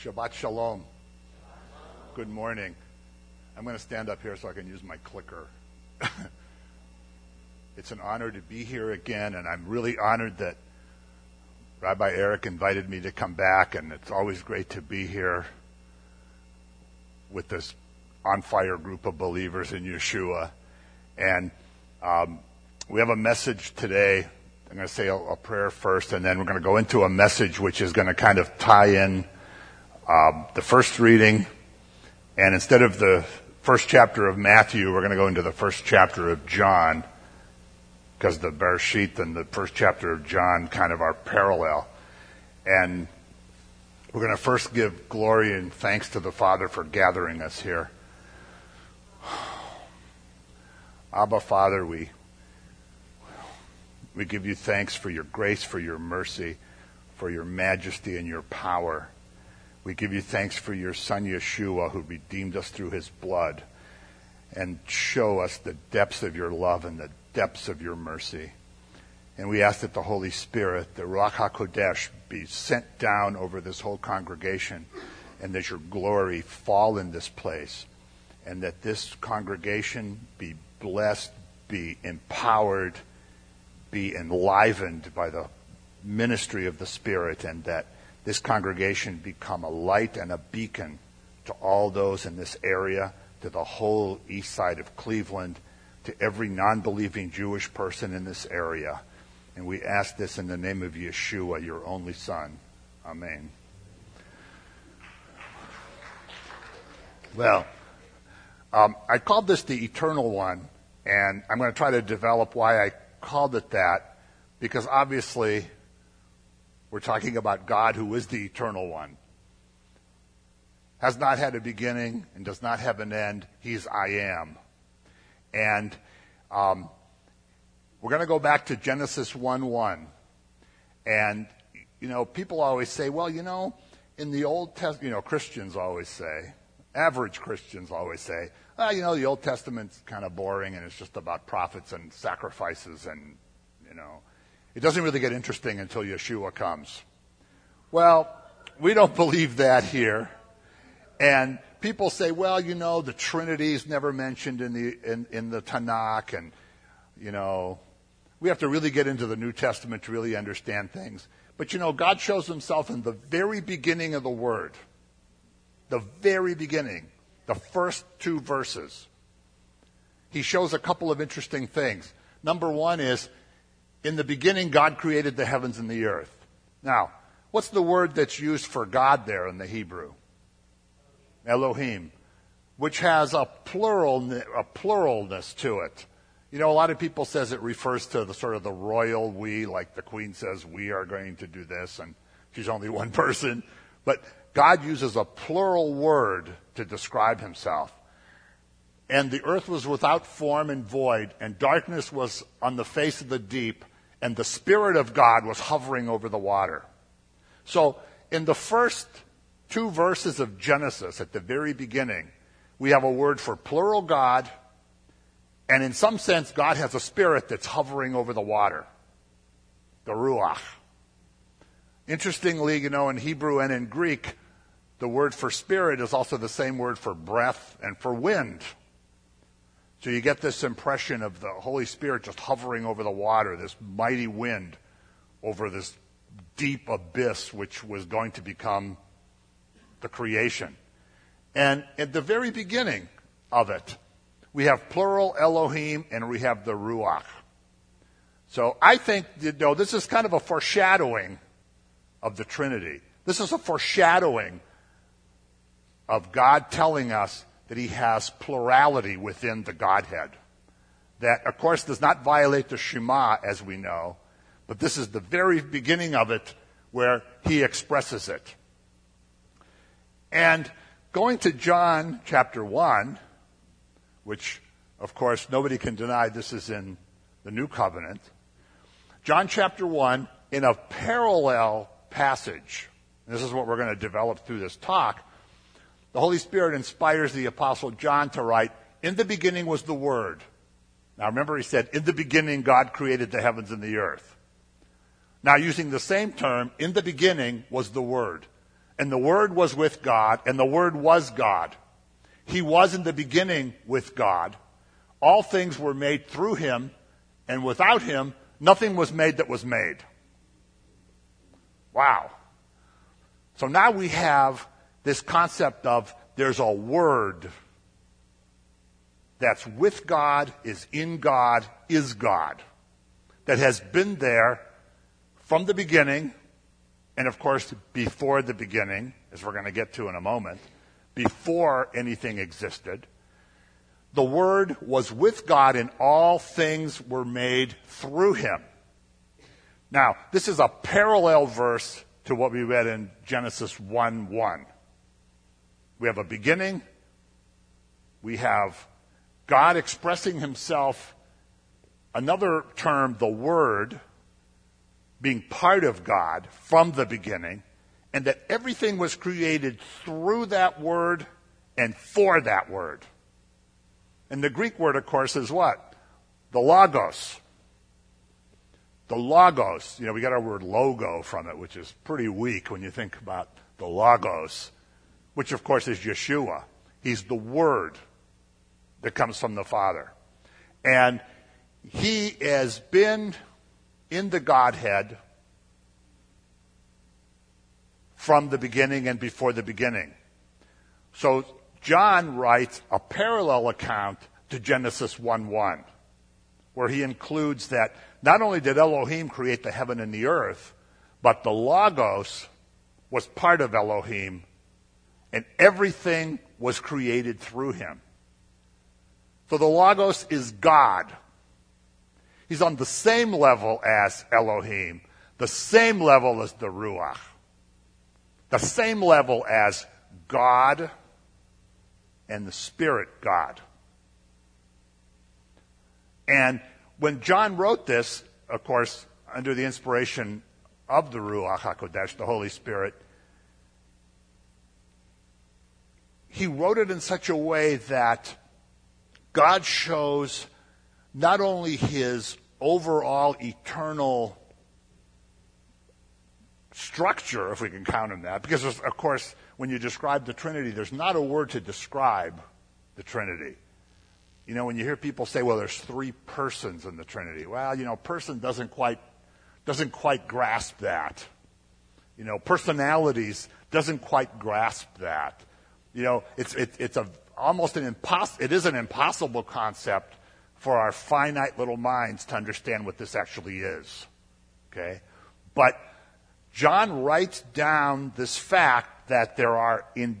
Shabbat Shalom. Good morning. I'm going to stand up here so I can use my clicker. It's an honor to be here again, and I'm really honored that Rabbi Eric invited me to come back, and it's always great to be here with this on-fire group of believers in Yeshua. And we have a message today. I'm going to say a prayer first, and then we're going to go into a message which is going to kind of tie in the first reading. And instead of the first chapter of Matthew, we're going to go into the first chapter of John, because the Bereshit and the first chapter of John kind of are parallel. And we're going to first give glory and thanks to the Father for gathering us here. Abba, Father, we give you thanks for your grace, for your mercy, for your majesty and your power. We give you thanks for your Son Yeshua, who redeemed us through his blood, and show us the depths of your love and the depths of your mercy. And we ask that the Holy Spirit, the Ruach HaKodesh, be sent down over this whole congregation, and that your glory fall in this place, and that this congregation be blessed, be empowered, be enlivened by the ministry of the Spirit, and that this congregation become a light and a beacon to all those in this area, to the whole east side of Cleveland, to every non-believing Jewish person in this area. And we ask this in the name of Yeshua, your only Son. Amen. Well, I called this the Eternal One, and I'm going to try to develop why I called it that, because obviously we're talking about God, who is the Eternal One. Has not had a beginning and does not have an end. He's I am. And we're going to go back to Genesis 1:1. And, people always say, well, in the Old Testament, Christians always say, average Christians always say, the Old Testament's kind of boring and it's just about prophets and sacrifices and, it doesn't really get interesting until Yeshua comes. Well, we don't believe that here. And people say, well, the Trinity is never mentioned in the Tanakh, and, we have to really get into the New Testament to really understand things. But, God shows himself in the very beginning of the Word. The very beginning. The first 2 verses. He shows a couple of interesting things. Number one is, in the beginning, God created the heavens and the earth. Now, what's the word that's used for God there in the Hebrew? Elohim, which has a pluralness to it. A lot of people says it refers to the sort of the royal we, like the Queen says, we are going to do this, and she's only one person. But God uses a plural word to describe himself. And the earth was without form and void, and darkness was on the face of the deep, and the Spirit of God was hovering over the water. So in the first 2 verses of Genesis, at the very beginning, we have a word for plural God, and in some sense, God has a spirit that's hovering over the water, the Ruach. Interestingly, in Hebrew and in Greek, the word for spirit is also the same word for breath and for wind. So you get this impression of the Holy Spirit just hovering over the water, this mighty wind over this deep abyss which was going to become the creation. And at the very beginning of it, we have plural Elohim and we have the Ruach. So I think, this is kind of a foreshadowing of the Trinity. This is a foreshadowing of God telling us that he has plurality within the Godhead. That, of course, does not violate the Shema, as we know, but this is the very beginning of it where he expresses it. And going to John chapter 1, which, of course, nobody can deny this is in the New Covenant, John chapter 1, in a parallel passage, and this is what we're going to develop through this talk, the Holy Spirit inspires the Apostle John to write, in the beginning was the Word. Now remember, he said, in the beginning God created the heavens and the earth. Now using the same term, in the beginning was the Word. And the Word was with God, and the Word was God. He was in the beginning with God. All things were made through him, and without him, nothing was made that was made. Wow. So now we have this concept of there's a Word that's with God, is in God, is God, that has been there from the beginning, and of course before the beginning, as we're going to get to in a moment, before anything existed. The Word was with God, and all things were made through him. Now, this is a parallel verse to what we read in Genesis 1:1. We have a beginning. We have God expressing himself, another term, the Word, being part of God from the beginning, and that everything was created through that Word and for that Word. And the Greek word, of course, is what? The Logos. The Logos. You know, we got our word logo from it, which is pretty weak when you think about the Logos, which, of course, is Yeshua. He's the Word that comes from the Father. And he has been in the Godhead from the beginning and before the beginning. So John writes a parallel account to Genesis 1:1, where he includes that not only did Elohim create the heaven and the earth, but the Logos was part of Elohim, and everything was created through him. So the Logos is God. He's on the same level as Elohim, the same level as the Ruach, the same level as God and the Spirit God. And when John wrote this, of course, under the inspiration of the Ruach HaKodesh, the Holy Spirit, he wrote it in such a way that God shows not only his overall eternal structure, if we can count him that, because, of course, when you describe the Trinity, there's not a word to describe the Trinity. You know, when you hear people say, well, there's three persons in the Trinity. Well, you know, person doesn't quite grasp that. You know, personalities doesn't quite grasp that. You know, it is an impossible concept for our finite little minds to understand what this actually is. Okay? But John writes down this fact that there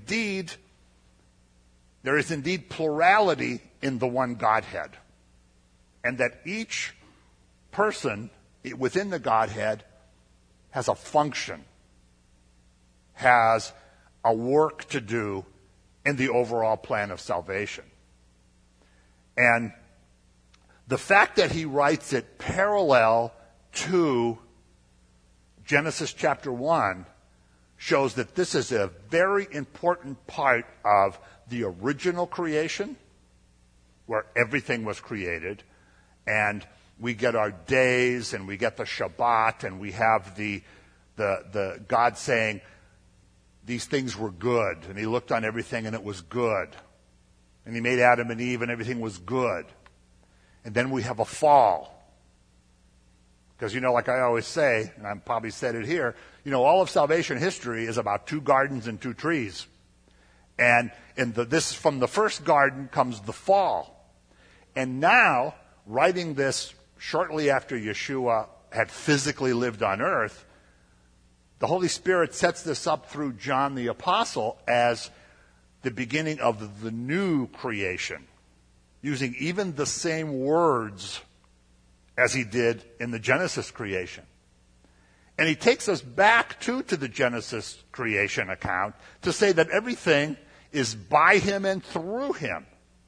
is indeed plurality in the one Godhead, and that each person within the Godhead has a function, has a work to do in the overall plan of salvation. And the fact that he writes it parallel to Genesis chapter 1 shows that this is a very important part of the original creation, where everything was created, and we get our days, and we get the Shabbat, and we have the God saying these things were good, and he looked on everything and it was good. And he made Adam and Eve and everything was good. And then we have a fall. Because, you know, like I always say, and I probably said it here, you know, all of salvation history is about 2 gardens and 2 trees. And from the first garden comes the fall. And now, writing this shortly after Yeshua had physically lived on earth, the Holy Spirit sets this up through John the Apostle as the beginning of the new creation, using even the same words as he did in the Genesis creation. And he takes us back to the Genesis creation account to say that everything is by him and through him.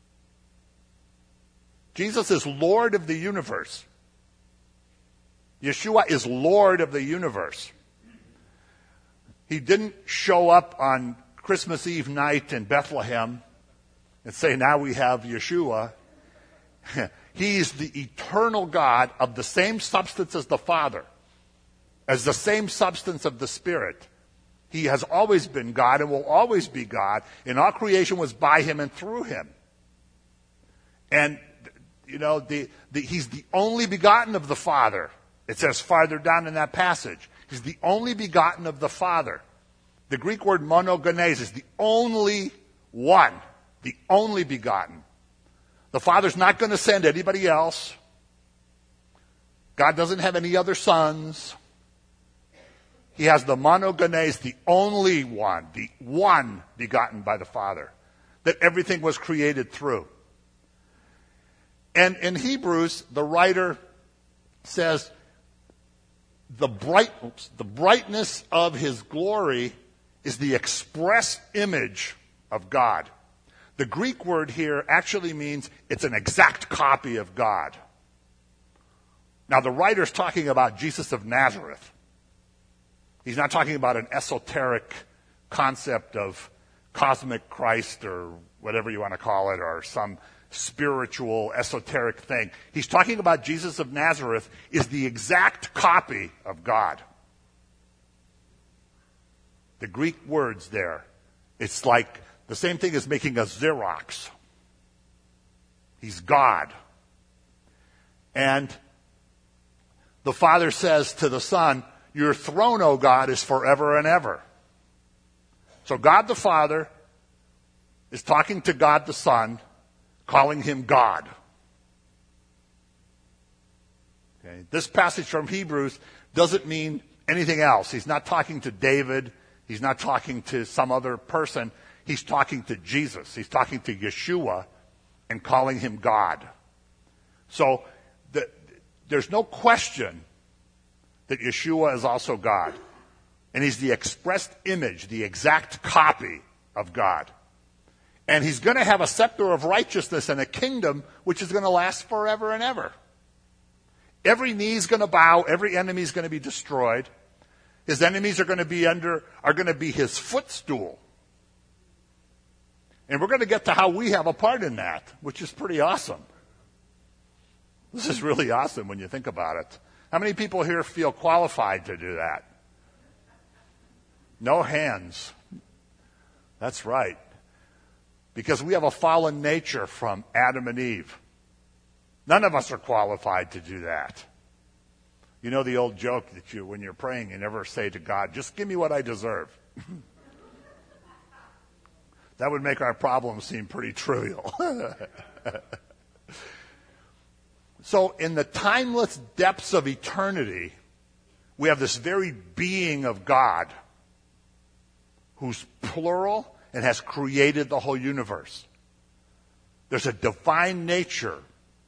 Jesus is Lord of the universe. Yeshua is Lord of the universe. He didn't show up on Christmas Eve night in Bethlehem and say, now we have Yeshua. He's the eternal God of the same substance as the Father, as the same substance of the Spirit. He has always been God and will always be God, and all creation was by him and through him. And, he's the only begotten of the Father. It says farther down in that passage. He's the only begotten of the Father. The Greek word monogenes is the only one, the only begotten. The Father's not going to send anybody else. God doesn't have any other sons. He has the monogenes, the only one, the one begotten by the Father, that everything was created through. And in Hebrews, the writer says, the brightness of his glory is the express image of God. The Greek word here actually means it's an exact copy of God. Now, the writer's talking about Jesus of Nazareth. He's not talking about an esoteric concept of cosmic Christ or whatever you want to call it, or some spiritual, esoteric thing. He's talking about Jesus of Nazareth is the exact copy of God. The Greek words there, it's like the same thing as making a Xerox. He's God. And the Father says to the Son, your throne, O God, is forever and ever. So God the Father is talking to God the Son, calling him God. Okay. This passage from Hebrews doesn't mean anything else. He's not talking to David. He's not talking to some other person. He's talking to Jesus. He's talking to Yeshua and calling him God. So there's no question that Yeshua is also God. And he's the expressed image, the exact copy of God. And he's going to have a scepter of righteousness and a kingdom which is going to last forever and ever. Every knee is going to bow. Every enemy is going to be destroyed. His enemies are going to be his footstool. And we're going to get to how we have a part in that, which is pretty awesome. This is really awesome when you think about it. How many people here feel qualified to do that? No hands. That's right. Because we have a fallen nature from Adam and Eve. None of us are qualified to do that. You know the old joke that when you're praying, you never say to God, just give me what I deserve. That would make our problem seem pretty trivial. So in the timeless depths of eternity, we have this very being of God who's plural and has created the whole universe. There's a divine nature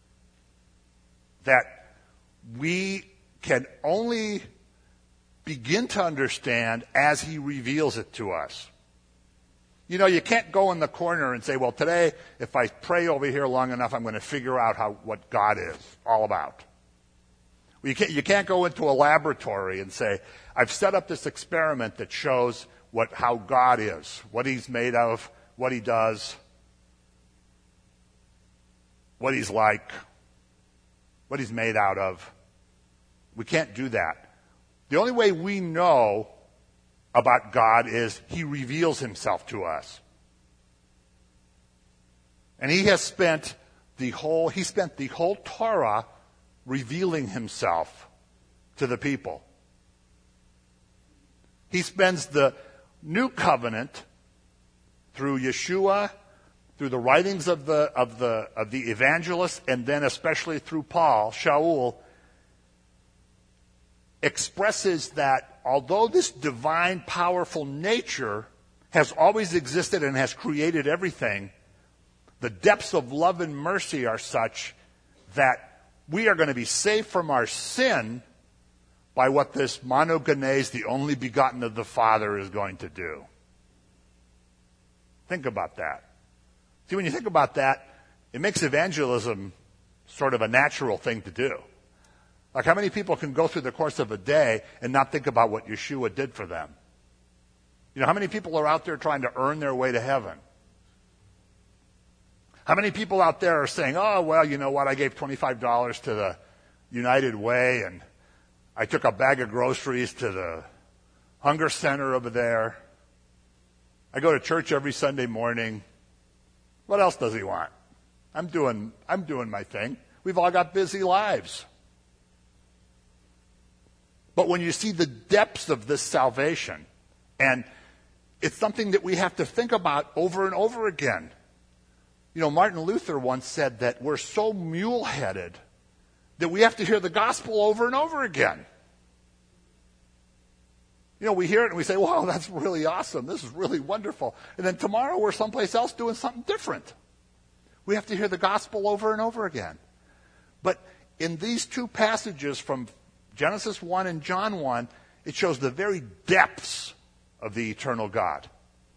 that we can only begin to understand as he reveals it to us. You know, you can't go in the corner and say, well, today, if I pray over here long enough, I'm going to figure out what God is all about. You can't go into a laboratory and say, I've set up this experiment that shows how God is, what he's made of, what he does, what he's like, what he's made out of. We can't do that. The only way we know about God is he reveals himself to us. And he spent the whole Torah revealing himself to the people. He spends the new covenant through Yeshua, through the writings of the evangelists, and then especially through Paul, Shaul, expresses that although this divine, powerful nature has always existed and has created everything, the depths of love and mercy are such that we are going to be saved from our sin by what this monogenes, the only begotten of the Father, is going to do. Think about that. See, when you think about that, it makes evangelism sort of a natural thing to do. Like, how many people can go through the course of a day and not think about what Yeshua did for them? You know, how many people are out there trying to earn their way to heaven? How many people out there are saying, oh, well, you know what, I gave $25 to the United Way, and I took a bag of groceries to the Hunger Center over there. I go to church every Sunday morning. What else does he want? I'm doing my thing. We've all got busy lives. But when you see the depths of this salvation, and it's something that we have to think about over and over again. You know, Martin Luther once said that we're so mule-headed that we have to hear the gospel over and over again. You know, we hear it and we say, wow, that's really awesome. This is really wonderful. And then tomorrow we're someplace else doing something different. We have to hear the gospel over and over again. But in these two passages from Genesis 1 and John 1, it shows the very depths of the eternal God.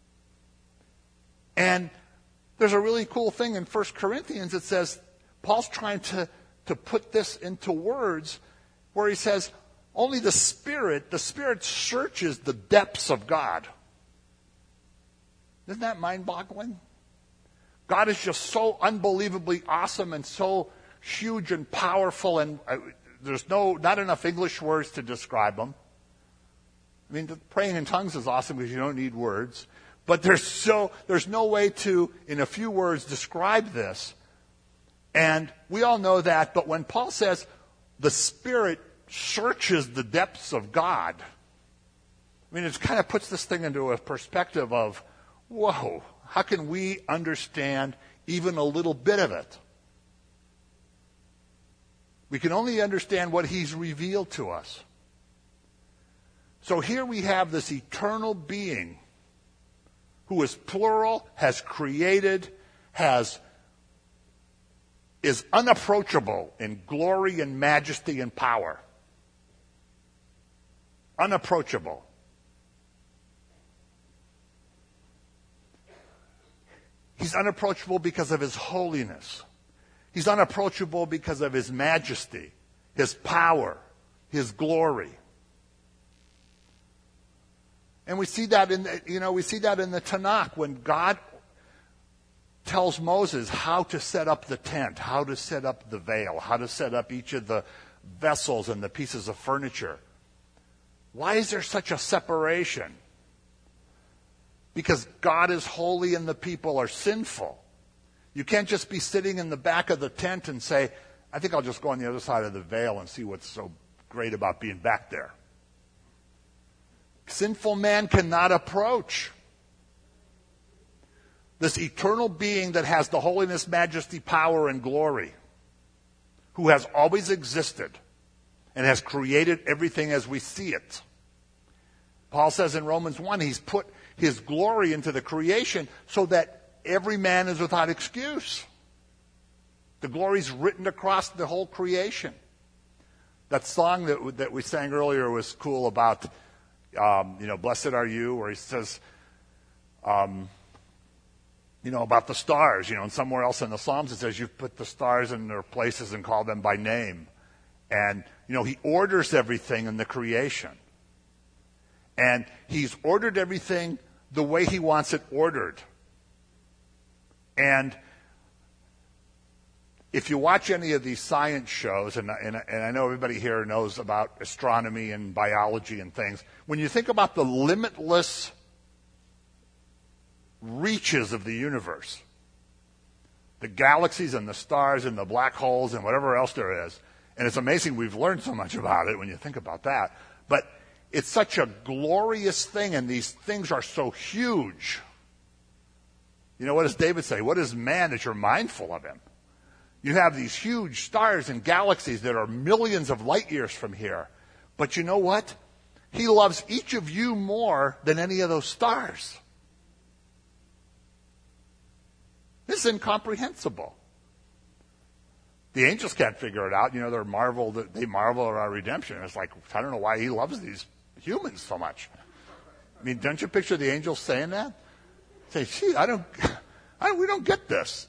And there's a really cool thing in 1 Corinthians. It says, Paul's trying to put this into words where he says, only the Spirit searches the depths of God. Isn't that mind-boggling? God is just so unbelievably awesome and so huge and powerful, and there's not enough English words to describe him. I mean, praying in tongues is awesome because you don't need words. But there's no way to, in a few words, describe this. And we all know that, but when Paul says the Spirit searches the depths of God, I mean, it kind of puts this thing into a perspective of, whoa, how can we understand even a little bit of it? We can only understand what he's revealed to us. So here we have this eternal being who is plural, has created, is unapproachable in glory and majesty and power. Unapproachable. He's unapproachable because of his holiness. He's unapproachable because of his majesty, his power, his glory. And we see that in the Tanakh when God tells Moses how to set up the tent, how to set up the veil, how to set up each of the vessels and the pieces of furniture. Why is there such a separation? Because God is holy and the people are sinful. You can't just be sitting in the back of the tent and say, I think I'll just go on the other side of the veil and see what's so great about being back there. Sinful man cannot approach this eternal being that has the holiness, majesty, power, and glory, who has always existed and has created everything as we see it. Paul says in Romans 1, he's put his glory into the creation so that every man is without excuse. The glory's written across the whole creation. That song that we sang earlier was cool about, blessed are you, where he says, about the stars, and somewhere else in the Psalms it says you've put the stars in their places and called them by name. And, he orders everything in the creation. And he's ordered everything the way he wants it ordered. And if you watch any of these science shows, and I know everybody here knows about astronomy and biology and things, when you think about the limitless reaches of the universe, the galaxies and the stars and the black holes and whatever else there is, and it's amazing we've learned so much about it when you think about that, but it's such a glorious thing, and these things are so huge. What does David say? What is man that you're mindful of him? You have these huge stars and galaxies that are millions of light years from here. But you know what? He loves each of you more than any of those stars. This is incomprehensible. The angels can't figure it out. They marvel at our redemption. It's like, I don't know why he loves these humans so much. I mean, don't you picture the angels saying that? Say, gee, we don't get this.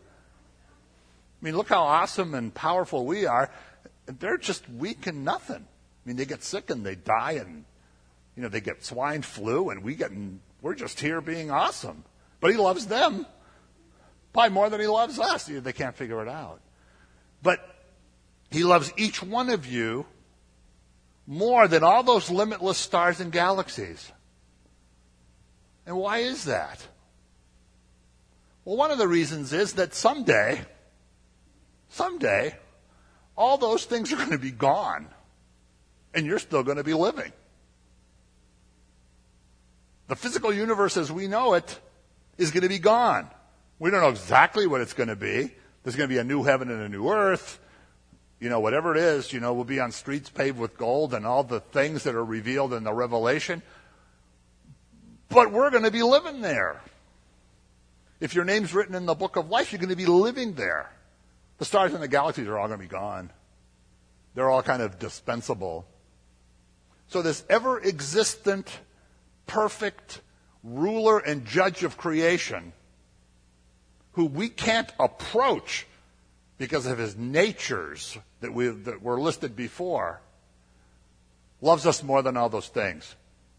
I mean, look how awesome and powerful we are. They're just weak and nothing. I mean, they get sick and they die, and they get swine flu, and we're just here being awesome. But he loves them probably more than he loves us. They can't figure it out. But he loves each one of you more than all those limitless stars and galaxies. And why is that? Well, one of the reasons is that someday, all those things are going to be gone, and you're still going to be living. The physical universe as we know it is going to be gone. We don't know exactly what it's going to be. There's going to be a new heaven and a new earth. Whatever it is, we'll be on streets paved with gold and all the things that are revealed in the Revelation. But we're going to be living there. If your name's written in the book of life, you're going to be living there. The stars and the galaxies are all going to be gone. They're all kind of dispensable. So this ever-existent, perfect ruler and judge of creation, who we can't approach because of his natures that were listed before, loves us more than all those things.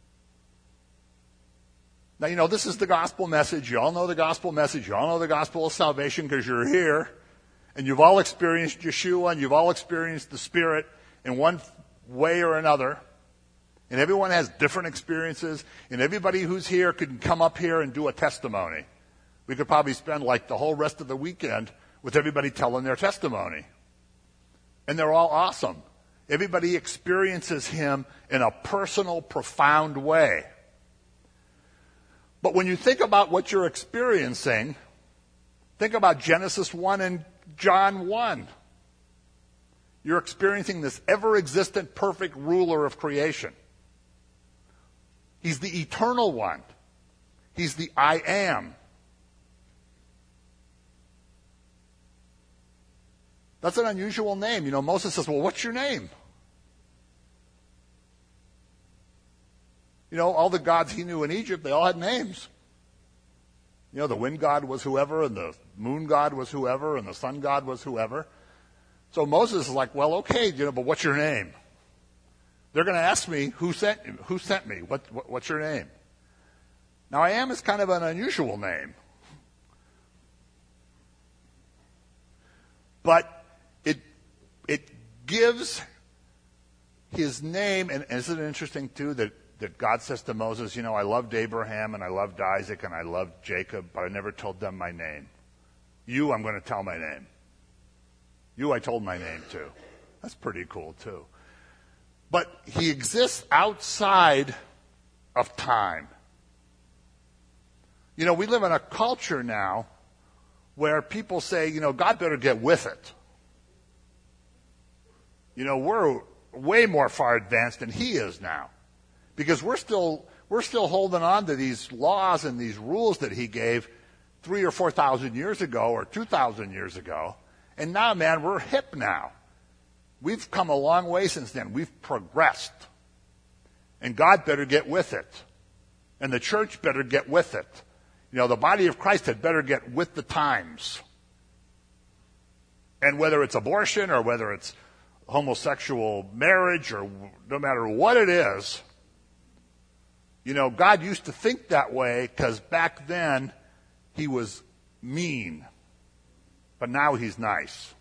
Now, this is the gospel message. You all know the gospel message. You all know the gospel of salvation because you're here. And you've all experienced Yeshua, and you've all experienced the Spirit in one way or another. And everyone has different experiences. And everybody who's here can come up here and do a testimony. We could probably spend like the whole rest of the weekend with everybody telling their testimony. And they're all awesome. Everybody experiences him in a personal, profound way. But when you think about what you're experiencing, think about Genesis 1 and John 1. You're experiencing this ever-existent, perfect ruler of creation. He's the eternal one. He's the I am. That's an unusual name. Moses says, well, what's your name? All the gods he knew in Egypt, they all had names. The wind god was whoever, and the moon god was whoever, and the sun god was whoever. So Moses is like, well, okay, but what's your name? They're going to ask me, who sent me? What's your name? Now, I am is kind of an unusual name. But it gives his name, and isn't it interesting, too, that God says to Moses, I loved Abraham, and I loved Isaac, and I loved Jacob, but I never told them my name. You, I'm going to tell my name. You, I told my name to. That's pretty cool, too. But he exists outside of time. We live in a culture now where people say, God better get with it. We're way more far advanced than he is now. Because we're still holding on to these laws and these rules that he gave 3,000 or 4,000 years ago or 2,000 years ago. And now, man, we're hip now. We've come a long way since then. We've progressed. And God better get with it. And the church better get with it. The body of Christ had better get with the times. And whether it's abortion or whether it's homosexual marriage or no matter what it is, God used to think that way because back then he was mean. But now he's nice.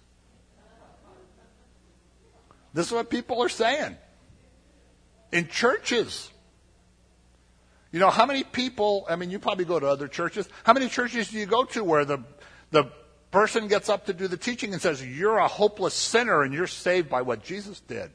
This is what people are saying. In churches. How many people, you probably go to other churches. How many churches do you go to where the person gets up to do the teaching and says, you're a hopeless sinner and you're saved by what Jesus did?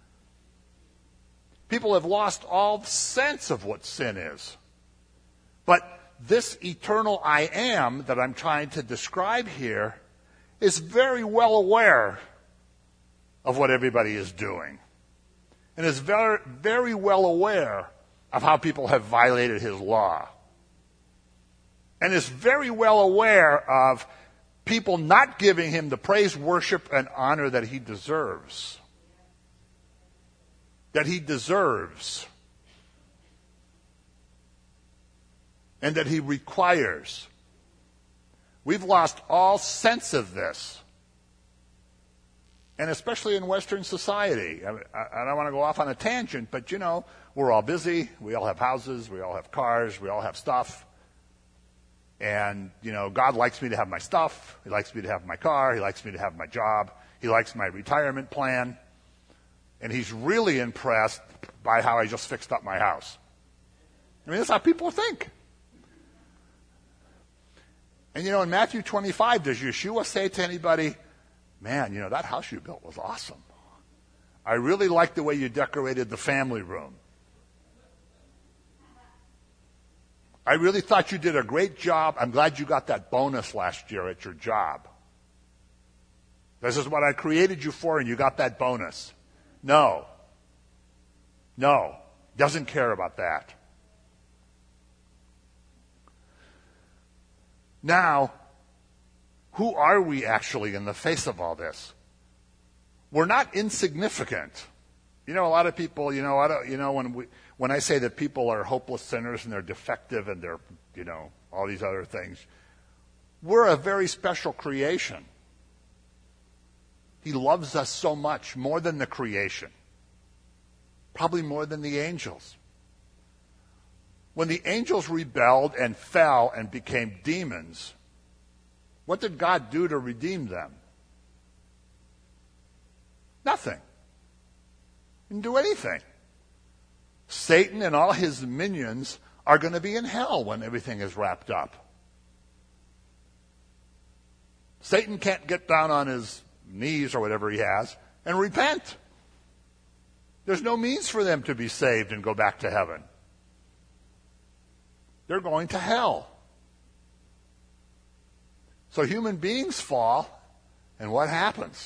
People have lost all sense of what sin is. But this eternal I am that I'm trying to describe here is very well aware of what everybody is doing. And is very, very well aware of how people have violated his law. And is very well aware of people not giving him the praise, worship, and honor that he deserves. That he deserves. And that he requires. We've lost all sense of this. And especially in Western society. I don't want to go off on a tangent, but we're all busy. We all have houses. We all have cars. We all have stuff. And, God likes me to have my stuff. He likes me to have my car. He likes me to have my job. He likes my retirement plan. and he's really impressed by how I just fixed up my house. I mean, that's how people think. And in Matthew 25, does Yeshua say to anybody, man, that house you built was awesome. I really like the way you decorated the family room. I really thought you did a great job. I'm glad you got that bonus last year at your job. This is what I created you for, and you got that bonus. No. Doesn't care about that. Now, who are we actually in the face of all this? We're not insignificant. A lot of people, when I say that people are hopeless sinners and they're defective and they're, all these other things, we're a very special creation. He loves us so much, more than the creation. Probably more than the angels. When the angels rebelled and fell and became demons, what did God do to redeem them? Nothing. He didn't do anything. Satan and all his minions are going to be in hell when everything is wrapped up. Satan can't get down on his knees or whatever he has and repent. There's no means for them to be saved and go back to heaven. They're going to hell. So human beings fall, and what happens?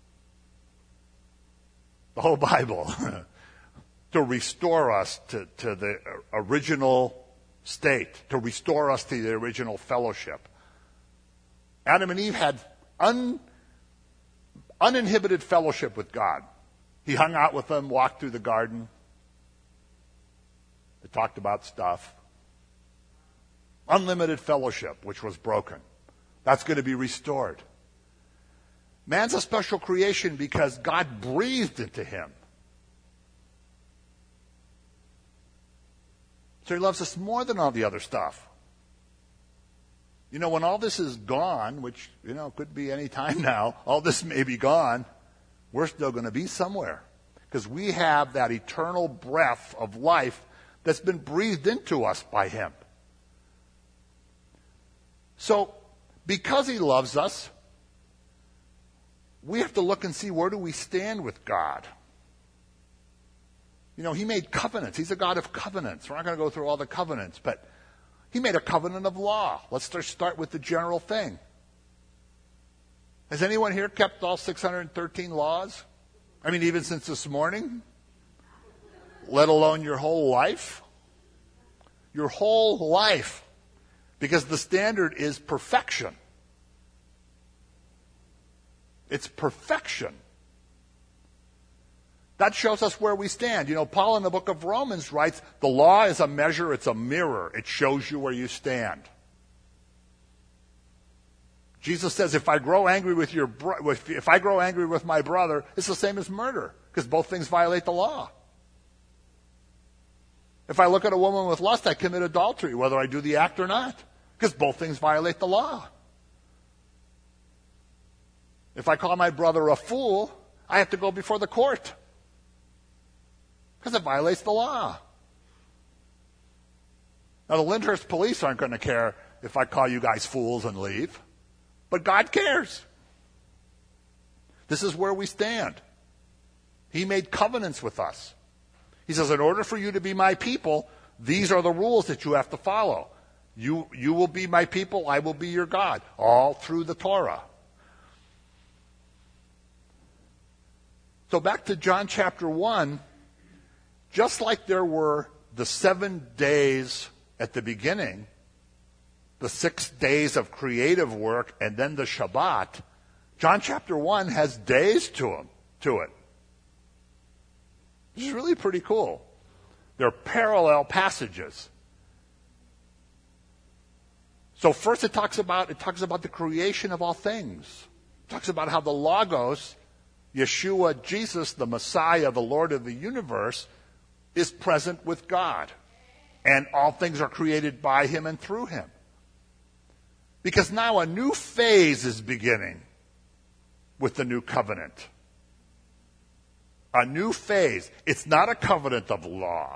The whole Bible. To restore us to the original state, to restore us to the original fellowship. Adam and Eve had uninhibited fellowship with God. He hung out with them, walked through the garden. They talked about stuff. Unlimited fellowship, which was broken. That's going to be restored. Man's a special creation because God breathed into him. So he loves us more than all the other stuff. When all this is gone, which, could be any time now, all this may be gone, we're still going to be somewhere. Because we have that eternal breath of life that's been breathed into us by him. So, because he loves us, we have to look and see, where do we stand with God? He made covenants. He's a God of covenants. We're not going to go through all the covenants, but he made a covenant of law. Let's just start with the general thing. Has anyone here kept all 613 laws? I mean, even since this morning? Let alone your whole life? Your whole life. Because the standard is perfection. It's perfection. That shows us where we stand. Paul in the book of Romans writes, the law is a measure, it's a mirror. It shows you where you stand. Jesus says, if I grow angry with my brother, it's the same as murder, because both things violate the law. If I look at a woman with lust, I commit adultery, whether I do the act or not, because both things violate the law. If I call my brother a fool, I have to go before the court, because it violates the law. Now, the Lyndhurst police aren't going to care if I call you guys fools and leave, but God cares. This is where we stand. He made covenants with us. He says, in order for you to be my people, these are the rules that you have to follow. You will be my people, I will be your God, all through the Torah. So back to John chapter 1, just like there were the 7 days at the beginning, the 6 days of creative work, and then the Shabbat, John chapter 1 has days to it. This is really pretty cool. They're parallel passages. So first it talks about the creation of all things. It talks about how the Logos, Yeshua, Jesus, the Messiah, the Lord of the universe, is present with God. And all things are created by him and through him. Because now a new phase is beginning with the new covenant. A new phase. It's not a covenant of law.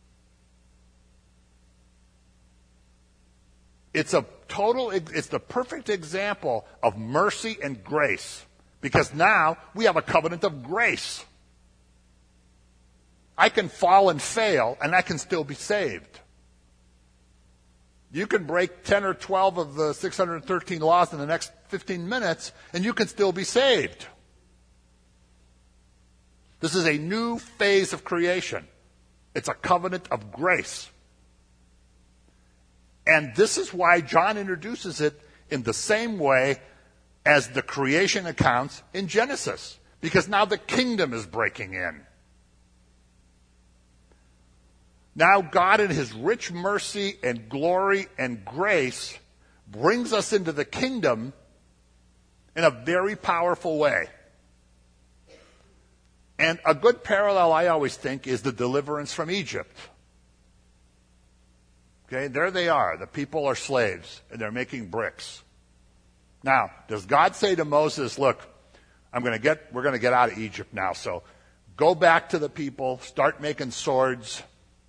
It's the perfect example of mercy and grace. Because now we have a covenant of grace. I can fall and fail, and I can still be saved. You can break 10 or 12 of the 613 laws in the next 15 minutes, and you can still be saved. This is a new phase of creation. It's a covenant of grace. And this is why John introduces it in the same way as the creation accounts in Genesis. Because now the kingdom is breaking in. Now God in his rich mercy and glory and grace brings us into the kingdom in a very powerful way. And a good parallel, I always think, is the deliverance from Egypt. Okay, there they are. The people are slaves, and they're making bricks. Now, does God say to Moses, look, we're going to get out of Egypt now, so go back to the people, start making swords,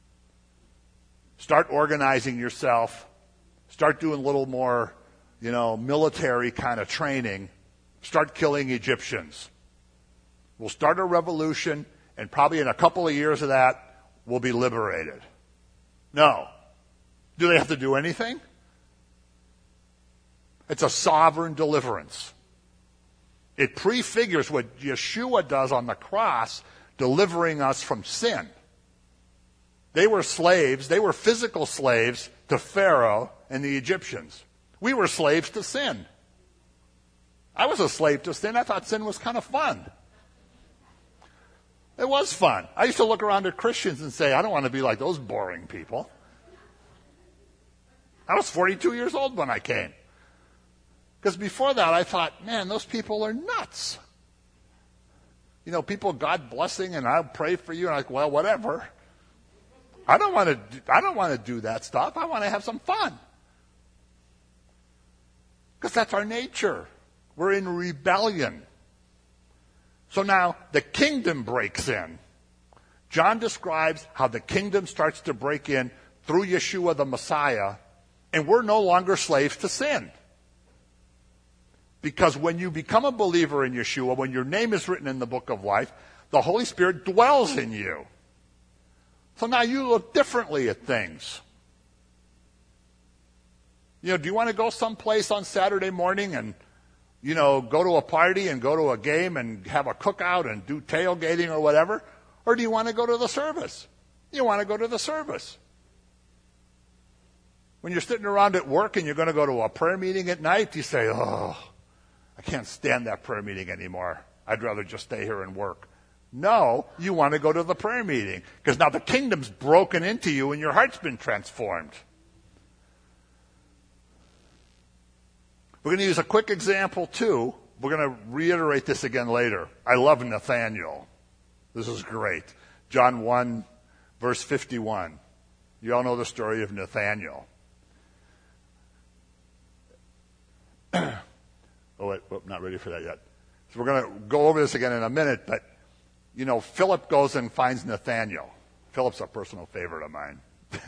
start organizing yourself, start doing a little more, military kind of training, start killing Egyptians. We'll start a revolution, and probably in a couple of years of that, we'll be liberated. No. Do they have to do anything? It's a sovereign deliverance. It prefigures what Yeshua does on the cross, delivering us from sin. They were slaves. They were physical slaves to Pharaoh and the Egyptians. We were slaves to sin. I was a slave to sin. I thought sin was kind of fun. It was fun. I used to look around at Christians and say, I don't want to be like those boring people. I was 42 years old when I came. Because before that, I thought, man, those people are nuts. People, God blessing, and I'll pray for you. And I'm like, well, whatever. I don't want to do that stuff. I want to have some fun. Because that's our nature. We're in rebellion. So now the kingdom breaks in. John describes how the kingdom starts to break in through Yeshua the Messiah, and we're no longer slaves to sin. Because when you become a believer in Yeshua, when your name is written in the book of life, the Holy Spirit dwells in you. So now you look differently at things. Do you want to go someplace on Saturday morning and go to a party and go to a game and have a cookout and do tailgating or whatever? Or do you want to go to the service? You want to go to the service. When you're sitting around at work and you're going to go to a prayer meeting at night, you say, oh, I can't stand that prayer meeting anymore. I'd rather just stay here and work. No, you want to go to the prayer meeting because now the kingdom's broken into you and your heart's been transformed. We're going to use a quick example, too. We're going to reiterate this again later. I love Nathaniel. This is great. John 1, verse 51. You all know the story of Nathaniel. Oh, wait, not ready for that yet. So we're going to go over this again in a minute, but, Philip goes and finds Nathaniel. Philip's a personal favorite of mine.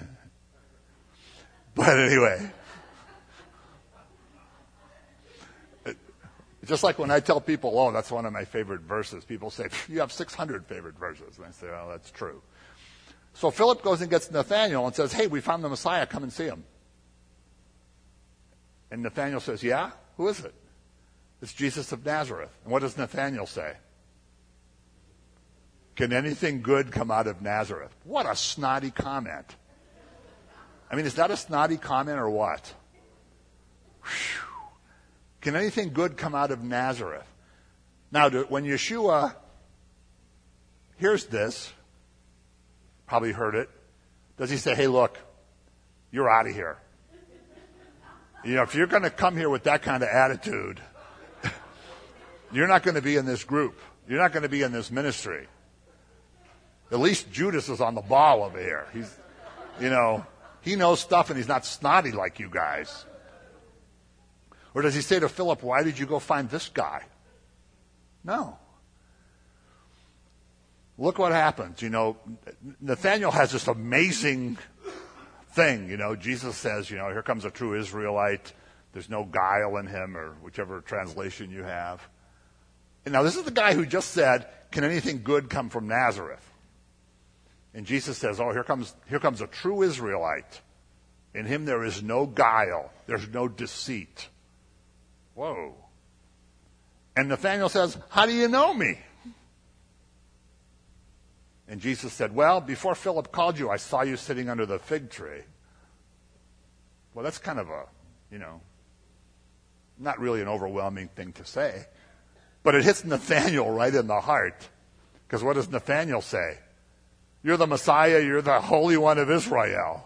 But anyway. Just like when I tell people, oh, that's one of my favorite verses, people say, you have 600 favorite verses. And I say, oh, that's true. So Philip goes and gets Nathaniel and says, hey, we found the Messiah. Come and see him. And Nathaniel says, yeah? Who is it? It's Jesus of Nazareth. And what does Nathaniel say? Can anything good come out of Nazareth? What a snotty comment. I mean, is that a snotty comment or what? Whew. Can anything good come out of Nazareth? Now, when Yeshua hears this, probably heard it, does he say, hey, look, you're out of here? If you're going to come here with that kind of attitude, you're not going to be in this group. You're not going to be in this ministry. At least Judas is on the ball over here. He knows stuff and he's not snotty like you guys. Or does he say to Philip, why did you go find this guy? No. look what happens. Nathanael has this amazing thing. Jesus says, here comes a true Israelite. There's no guile in him, or whichever translation you have. And now this is the guy who just said, can anything good come from Nazareth? And Jesus says, here comes a true Israelite. In him there is no guile. There's no deceit. Whoa. And Nathanael says, how do you know me? And Jesus said, well, before Philip called you, I saw you sitting under the fig tree. Well, that's kind of a, not really an overwhelming thing to say. But it hits Nathanael right in the heart. Because what does Nathanael say? You're the Messiah, you're the Holy One of Israel.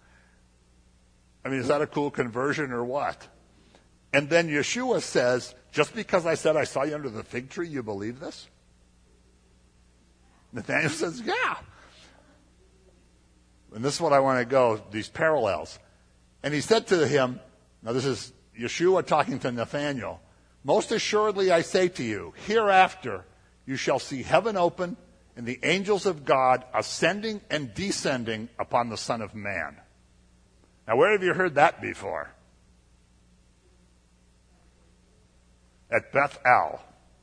I mean, is that a cool conversion or what? And then Yeshua says, just because I said I saw you under the fig tree, you believe this? Nathanael says, yeah. And this is what I want to go, these parallels. And he said to him, now this is Yeshua talking to Nathanael, most assuredly I say to you, hereafter you shall see heaven open and the angels of God ascending and descending upon the Son of Man. Now, where have you heard that before? At Bethel.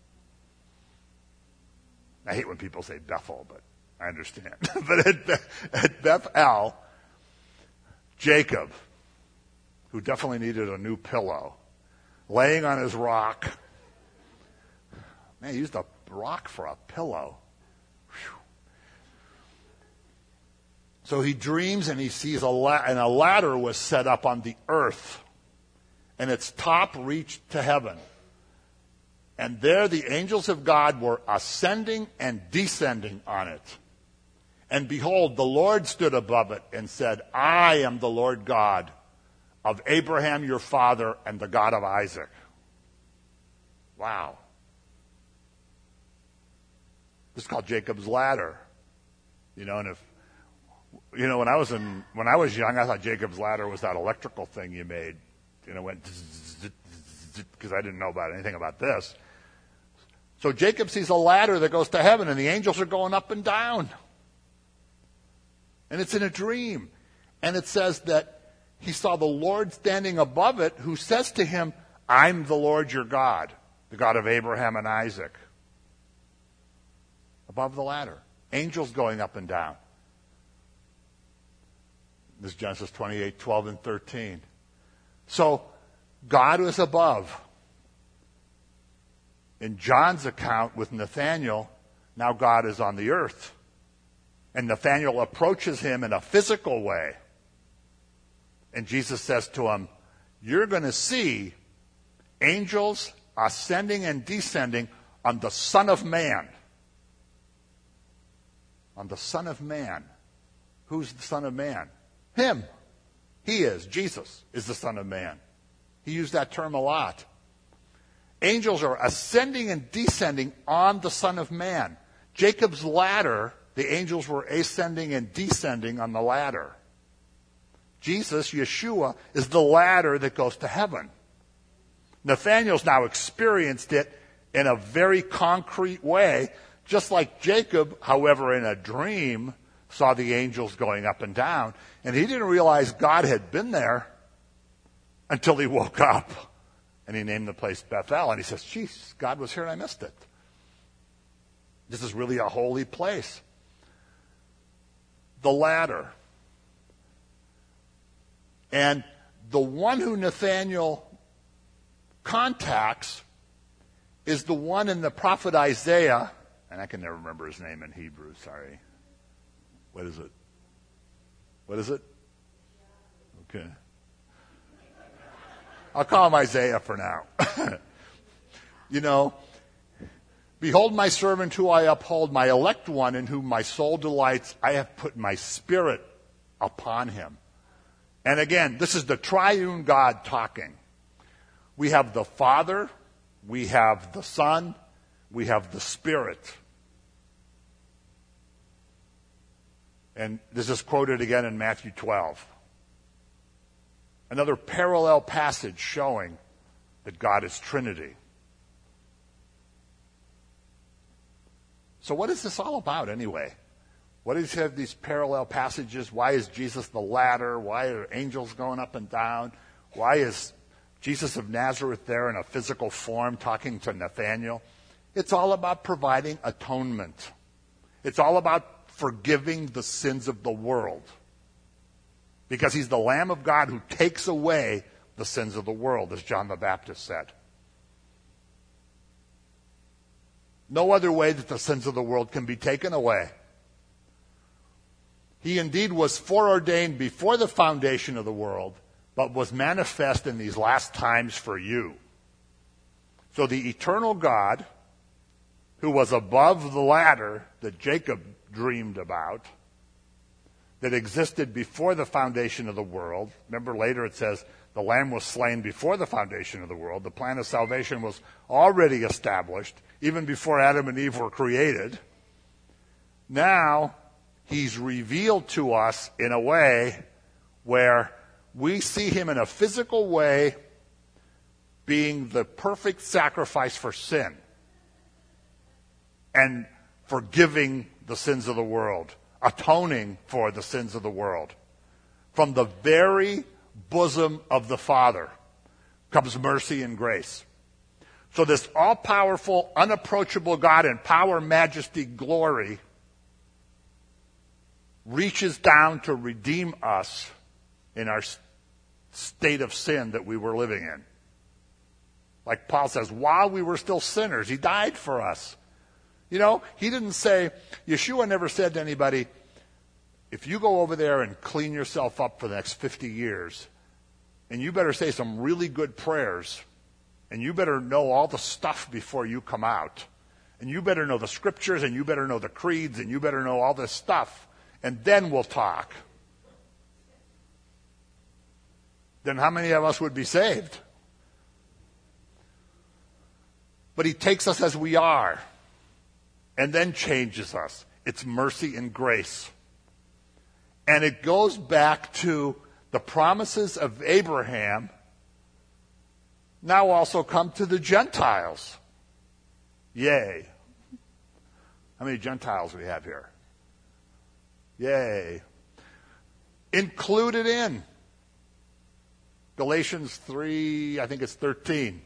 I hate when people say Bethel, but I understand. But at Bethel, Jacob, who definitely needed a new pillow, laying on his rock. Man, he used a rock for a pillow. Whew. So he dreams and he sees and a ladder was set up on the earth, and its top reached to heaven. And there the angels of God were ascending and descending on it. And behold, the Lord stood above it and said, I am the Lord God of Abraham your father and the God of Isaac. Wow. This is called Jacob's ladder. And when I was young, I thought Jacob's ladder was that electrical thing you made. Went because I didn't know about anything about this. So Jacob sees a ladder that goes to heaven, and the angels are going up and down. And it's in a dream. And it says that he saw the Lord standing above it, who says to him, I'm the Lord your God, the God of Abraham and Isaac. Above the ladder. Angels going up and down. This is Genesis 28, 12 and 13. So God was above. In John's account with Nathanael, now God is on the earth. And Nathanael approaches him in a physical way. And Jesus says to him, you're going to see angels ascending and descending on the Son of Man. On the Son of Man. Who's the Son of Man? Him. He is. Jesus is the Son of Man. He used that term a lot. Angels are ascending and descending on the Son of Man. Jacob's ladder, the angels were ascending and descending on the ladder. Jesus, Yeshua, is the ladder that goes to heaven. Nathanael's now experienced it in a very concrete way, just like Jacob, however, in a dream, saw the angels going up and down. And he didn't realize God had been there until he woke up. And he named the place Bethel. And he says, geez, God was here and I missed it. This is really a holy place. The ladder. And the one who Nathanael contacts is the one in the prophet Isaiah. And I can never remember his name in Hebrew, sorry. What is it? What is it? Okay. I'll call him Isaiah for now. Behold my servant who I uphold, my elect one in whom my soul delights. I have put my spirit upon him. And again, this is the triune God talking. We have the Father, we have the Son, we have the Spirit. And this is quoted again in Matthew 12. Another parallel passage showing that God is Trinity. So what is this all about anyway? What does he have these parallel passages? Why is Jesus the ladder? Why are angels going up and down? Why is Jesus of Nazareth there in a physical form talking to Nathanael? It's all about providing atonement. It's all about forgiving the sins of the world. Because he's the Lamb of God who takes away the sins of the world, as John the Baptist said. No other way that the sins of the world can be taken away. He indeed was foreordained before the foundation of the world, but was manifest in these last times for you. So the eternal God, who was above the ladder that Jacob dreamed about, that existed before the foundation of the world. Remember later it says the Lamb was slain before the foundation of the world. The plan of salvation was already established, even before Adam and Eve were created. Now, he's revealed to us in a way where we see him in a physical way being the perfect sacrifice for sin and forgiving the sins of the world, atoning for the sins of the world. From the very bosom of the Father comes mercy and grace. So this all-powerful, unapproachable God in power, majesty, glory reaches down to redeem us in our state of sin that we were living in. Like Paul says, while we were still sinners, he died for us. You know, he didn't say, Yeshua never said to anybody, if you go over there and clean yourself up for the next 50 years, and you better say some really good prayers, and you better know all the stuff before you come out, and you better know the scriptures, and you better know the creeds, and you better know all this stuff, and then we'll talk. Then how many of us would be saved? But he takes us as we are, and then changes us. It's mercy and grace. And it goes back to the promises of Abraham now also come to the Gentiles. Yay. How many Gentiles do we have here? Yay. Included in Galatians 3, I think it's 13.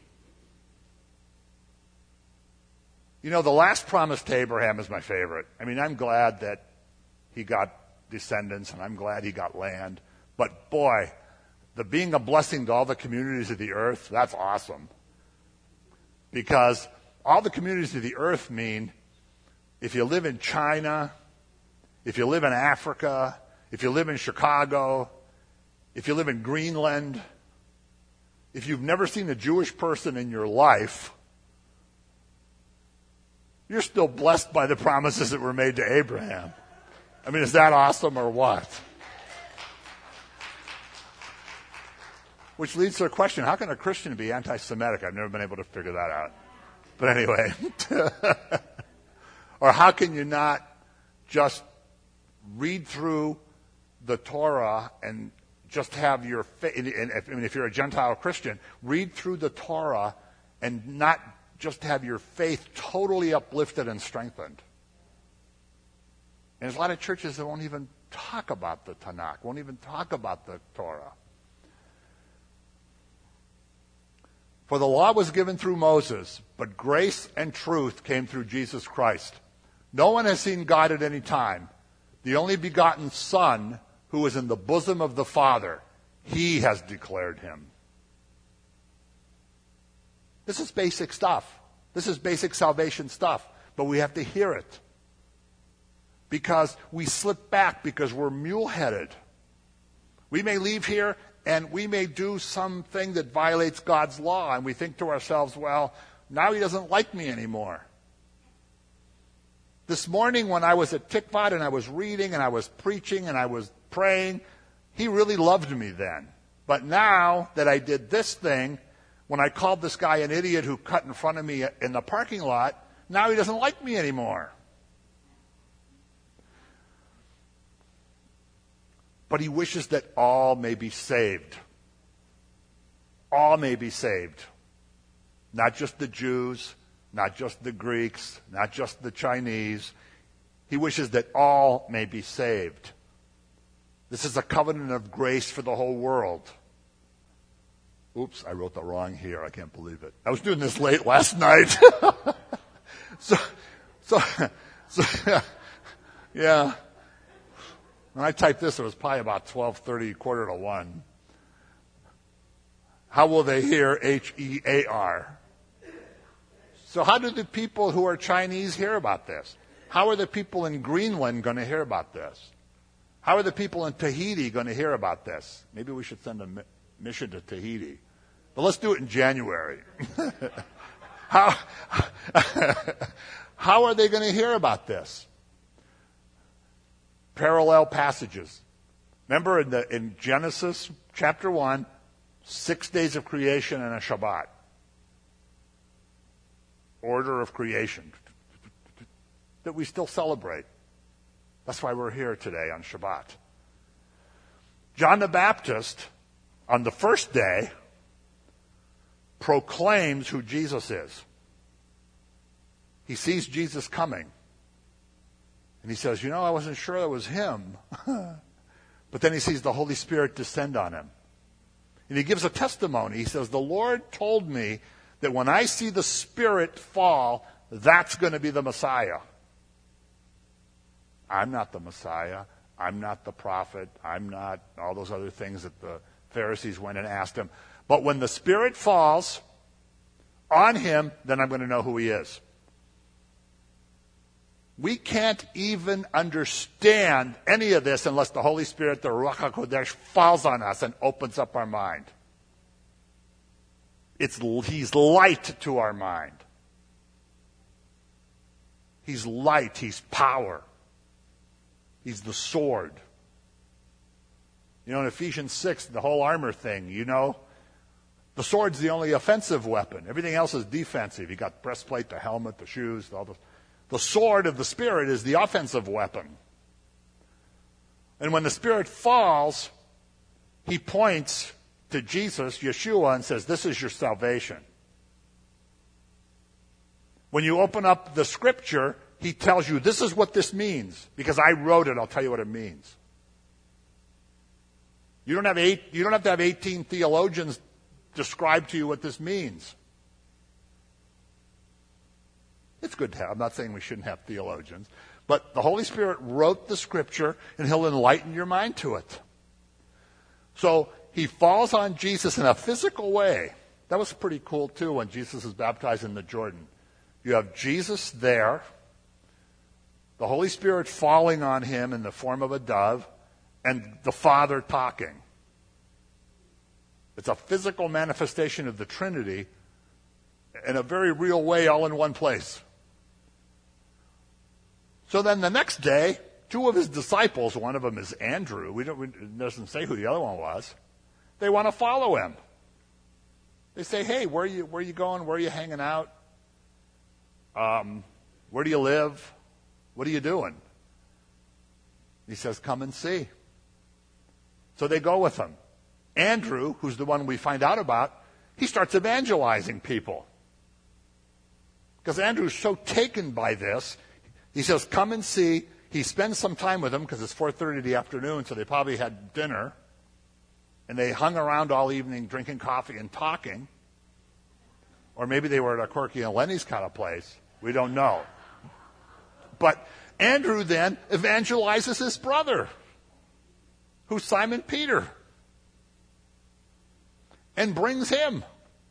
You know, the last promise to Abraham is my favorite. I mean, I'm glad that he got descendants, and I'm glad he got land. But boy, the being a blessing to all the communities of the earth, that's awesome. Because all the communities of the earth mean if you live in China, if you live in Africa, if you live in Chicago, if you live in Greenland, if you've never seen a Jewish person in your life, you're still blessed by the promises that were made to Abraham. I mean, is that awesome or what? Which leads to a question, how can a Christian be anti-Semitic? I've never been able to figure that out. But anyway. Or how can you not just read through the Torah and just have your faith, if you're a Gentile Christian, read through the Torah and not just have your faith totally uplifted and strengthened. And there's a lot of churches that won't even talk about the Tanakh, won't even talk about the Torah. For the law was given through Moses, but grace and truth came through Jesus Christ. No one has seen God at any time. The only begotten Son, who is in the bosom of the Father, he has declared him. This is basic stuff. This is basic salvation stuff. But we have to hear it. Because we slip back because we're mule-headed. We may leave here and we may do something that violates God's law, and we think to ourselves, well, now he doesn't like me anymore. This morning when I was at Tikvat and I was reading and I was preaching and I was praying, he really loved me then. But now that I did this thing, when I called this guy an idiot who cut in front of me in the parking lot, now he doesn't like me anymore. But he wishes that all may be saved. All may be saved. Not just the Jews, not just the Greeks, not just the Chinese. He wishes that all may be saved. This is a covenant of grace for the whole world. Oops, I wrote the wrong here. I can't believe it. I was doing this late last night. So, yeah. When I typed this, it was probably about 12:30, 1:45. How will they hear? H-E-A-R. So how do the people who are Chinese hear about this? How are the people in Greenland going to hear about this? How are the people in Tahiti going to hear about this? Maybe we should send a mission to Tahiti. But let's do it in January. How are they going to hear about this? Parallel passages. Remember in Genesis chapter 1, 6 days of creation and a Shabbat. Order of creation that we still celebrate. That's why we're here today on Shabbat. John the Baptist, on the first day, proclaims who Jesus is. He sees Jesus coming. And he says, I wasn't sure that was him. But then he sees the Holy Spirit descend on him. And he gives a testimony. He says, the Lord told me that when I see the Spirit fall, that's going to be the Messiah. I'm not the Messiah. I'm not the prophet. I'm not all those other things that the Pharisees went and asked him. But when the Spirit falls on him, then I'm going to know who he is. We can't even understand any of this unless the Holy Spirit, the Ruach HaKodesh, falls on us and opens up our mind. He's light to our mind. He's light. He's power. He's the sword. In Ephesians 6, the whole armor thing, the sword's the only offensive weapon. Everything else is defensive. You got breastplate, the helmet, the shoes, all those. The sword of the Spirit is the offensive weapon. And when the Spirit falls, he points to Jesus, Yeshua, and says, this is your salvation. When you open up the Scripture, he tells you, this is what this means. Because I wrote it, I'll tell you what it means. You don't have to have 18 theologians describe to you what this means. It's good to have. I'm not saying we shouldn't have theologians. But the Holy Spirit wrote the Scripture, and he'll enlighten your mind to it. So he falls on Jesus in a physical way. That was pretty cool, too, when Jesus is baptized in the Jordan. You have Jesus there, the Holy Spirit falling on him in the form of a dove, and the Father talking. It's a physical manifestation of the Trinity in a very real way, all in one place. So then the next day, two of his disciples, one of them is Andrew, it doesn't say who the other one was, they want to follow him. They say, hey, where are you going? Where are you hanging out? Where do you live? What are you doing? He says, come and see. So they go with him. Andrew, who's the one we find out about, he starts evangelizing people. Because Andrew's so taken by this, he says, come and see. He spends some time with them because it's 4:30 in the afternoon, so they probably had dinner. And they hung around all evening drinking coffee and talking. Or maybe they were at a Corky and Lenny's kind of place. We don't know. But Andrew then evangelizes his brother, who's Simon Peter, and brings him.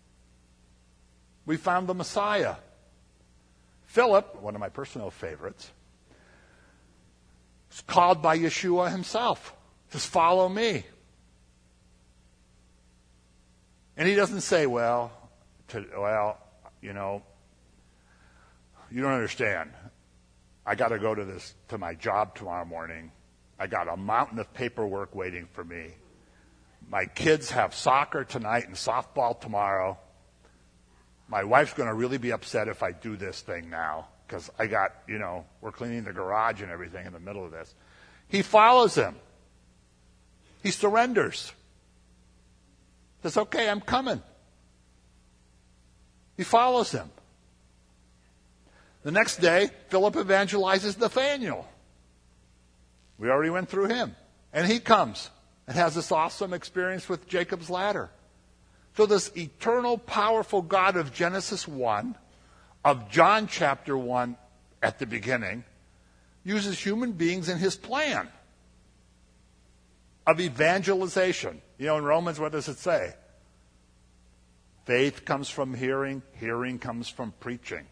We found the Messiah. Philip, one of my personal favorites, is called by Yeshua himself. Says, follow me. And he doesn't say, you don't understand. I got to go to my job tomorrow morning. I got a mountain of paperwork waiting for me. My kids have soccer tonight and softball tomorrow. My wife's going to really be upset if I do this thing now because we're cleaning the garage and everything in the middle of this. He follows him. He surrenders. Says, okay, I'm coming. He follows him. The next day, Philip evangelizes Nathanael. We already went through him. And he comes and has this awesome experience with Jacob's ladder. So this eternal, powerful God of Genesis 1, of John chapter 1 at the beginning, uses human beings in his plan of evangelization. You know, in Romans, what does it say? Faith comes from hearing, hearing comes from preaching.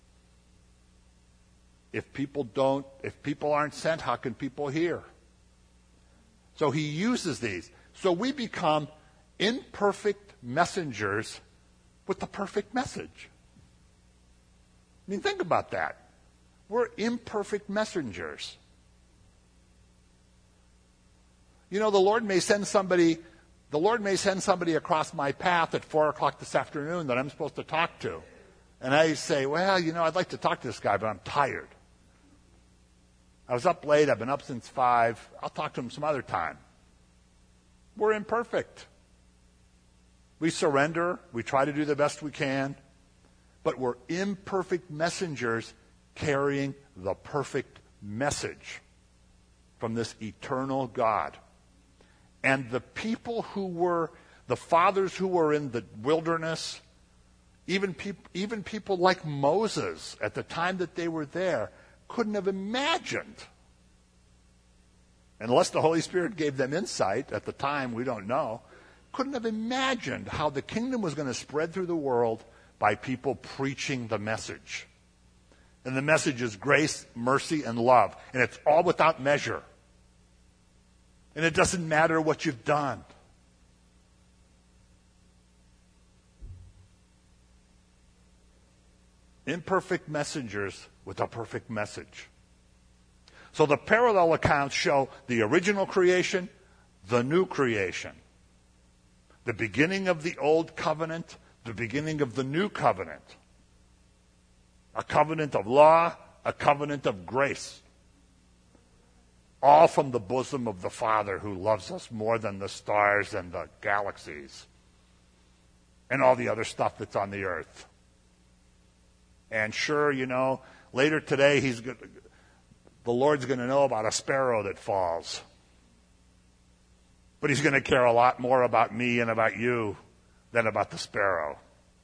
If people aren't sent, how can people hear? So he uses these. So we become imperfect messengers with the perfect message. I mean, think about that. We're imperfect messengers. You know, the Lord may send somebody across my path at 4 o'clock this afternoon that I'm supposed to talk to. And I say, well, you know, I'd like to talk to this guy, but I'm tired. I was up late. I've been up since 5. I'll talk to him some other time. We're imperfect. We surrender. We try to do the best we can. But we're imperfect messengers carrying the perfect message from this eternal God. And the people who were, the fathers who were in the wilderness, even people like Moses at the time that they were there, couldn't have imagined, unless the Holy Spirit gave them insight at the time, we don't know, couldn't have imagined how the kingdom was going to spread through the world by people preaching the message. And the message is grace, mercy, and love. And it's all without measure. And it doesn't matter what you've done. Imperfect messengers with a perfect message. So the parallel accounts show the original creation, the new creation. The beginning of the old covenant, the beginning of the new covenant. A covenant of law, a covenant of grace. All from the bosom of the Father who loves us more than the stars and the galaxies and all the other stuff that's on the earth. And sure, you know, later today the Lord's going to know about a sparrow that falls. But he's going to care a lot more about me and about you than about the sparrow.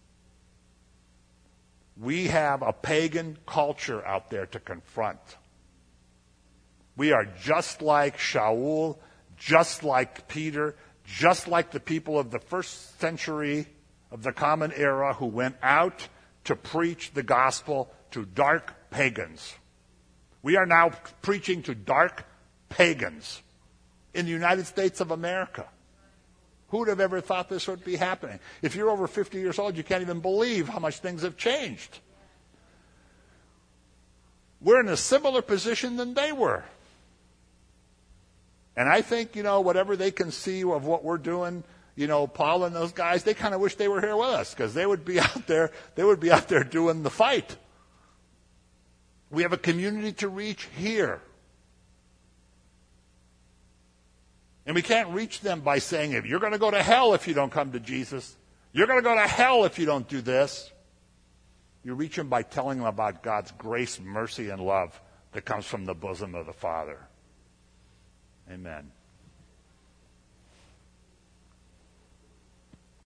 We have a pagan culture out there to confront. We are just like Shaul, just like Peter, just like the people of the first century of the Common Era who went out to preach the gospel to dark pagans. We are now preaching to dark pagans in the United States of America. Who would have ever thought this would be happening? If you're over 50 years old, you can't even believe how much things have changed. We're in a similar position than they were. And I think, you know, whatever they can see of what we're doing, you know, Paul and those guys, they kind of wish they were here with us because they would be out there doing the fight. We have a community to reach here. And we can't reach them by saying, if you're going to go to hell if you don't come to Jesus. You're going to go to hell if you don't do this. You reach them by telling them about God's grace, mercy, and love that comes from the bosom of the Father. Amen.